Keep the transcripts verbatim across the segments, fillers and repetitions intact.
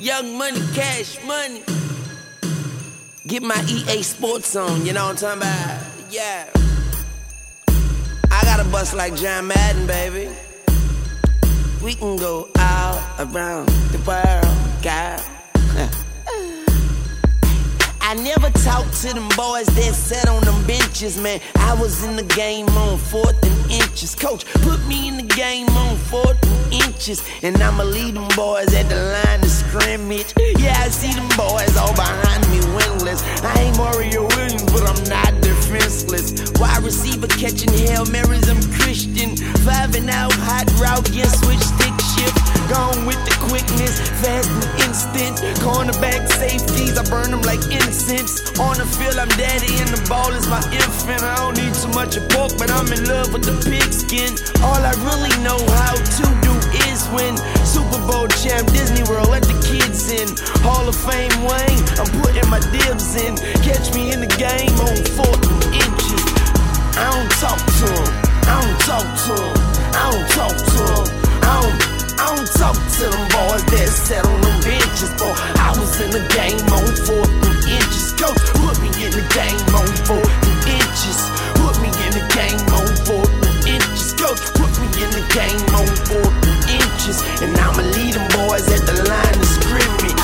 Young Money, Cash Money. Get my E A Sports on, you know what I'm talking about? Yeah. I got a bust like John Madden, baby. We can go all around the world, girl. I never talked to them boys that sat on them benches, man. I was in the game on fourth and inches. Coach, put me in the game on fourth and inches, and I'ma lead them boys at the line of scrimmage. Yeah, I see them boys all behind me winless. I ain't Mario Williams, but I'm not defenseless. Wide receiver catching Hail Marys, I'm Christian. Five and out, hot route, get switch stick shift. Gone with the quickness, fast and instant. Cornerback safeties, I burn them like incense. On the field, I'm daddy, and the ball is my infant. I don't need too much of pork, but I'm in love with the pigskin. All I really know how to do is win. Super Bowl champ, Disney World, let the kids in. Hall of Fame Wayne, I'm putting my dibs in. Catch me in the game on fourth and inches. I don't talk to him, I don't talk to him, I don't talk to him, I don't I don't talk to them boys that sat on them benches, boy. I was in the game on fourth and inches. Coach, put me in the game on fourth and inches. Put me in the game on fourth and inches. Coach, put me in the game on fourth and inches. And I'ma lead them boys at the line of scrimmage.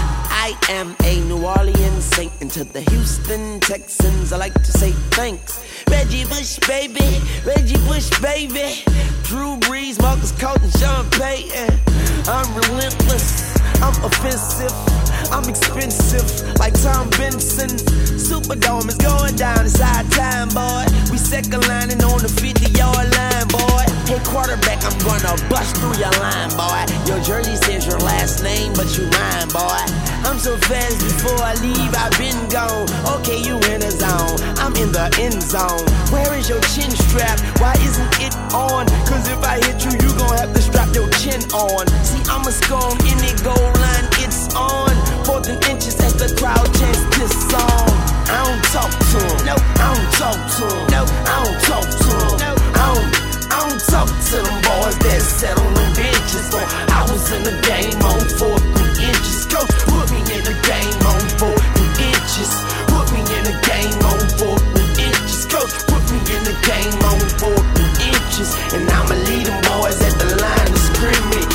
I am a New Orleans Saint, and to the Houston Texans I like to say thanks. Reggie Bush, baby, Reggie Bush, baby. Drew Brees, Marcus Colton, Sean Payton. I'm relentless, I'm offensive, I'm expensive, like Tom Benson. Superdome is going down, it's high time, boy. We second lining on the fifty-yard line, boy. Hey, quarterback, I'm gonna bust through your line, boy. Your jersey says your last name, but you mine, boy. I'm so fast before I leave, I've been gone. Okay, you in the zone, I'm in the end zone. Where is your chin strap? Why isn't it on? Cause if I hit you, you gon' have to strap your chin on. See, I'ma score on any goal line, it's on. Fourth and inches as the crowd chants this song. I don't talk to him, no, I don't talk to him, no, I don't talk to him, no, I don't, I don't talk to them boys that sat on them benches, boy. I was in the game on fourth and inches. Coach, put me in the game on fourth and inches. Put me in the game on fourth and inches. Coach, put me in the game on fourth and inches. And I'ma lead them boys at the line of scrimmage.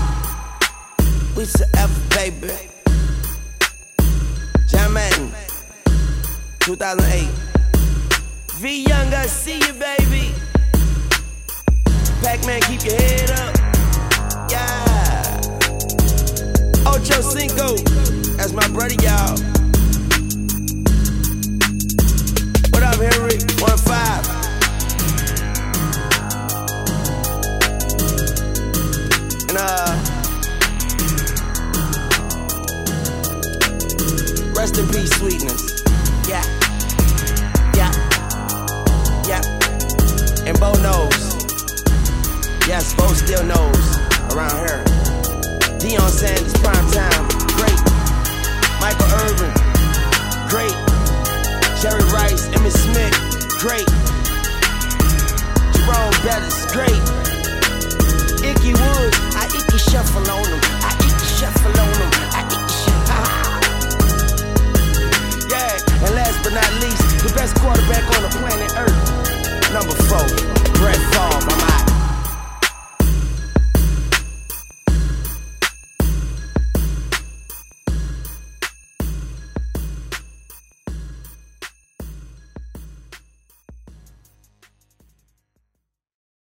We to F, baby. John Madden, two thousand eight. V Young, I see you, baby. Pac-Man, keep your head up. Yeah. Ocho Cinco, that's my brother, y'all. What up, Henry? One five. And uh, rest in peace, Sweetness. Yeah, yeah, yeah. And Bo knows. Yes, Bo still knows around here. Deion Sanders, prime time, great. Michael Irvin, great. Jerry Rice, Emmitt Smith, great. Jerome Bettis, great.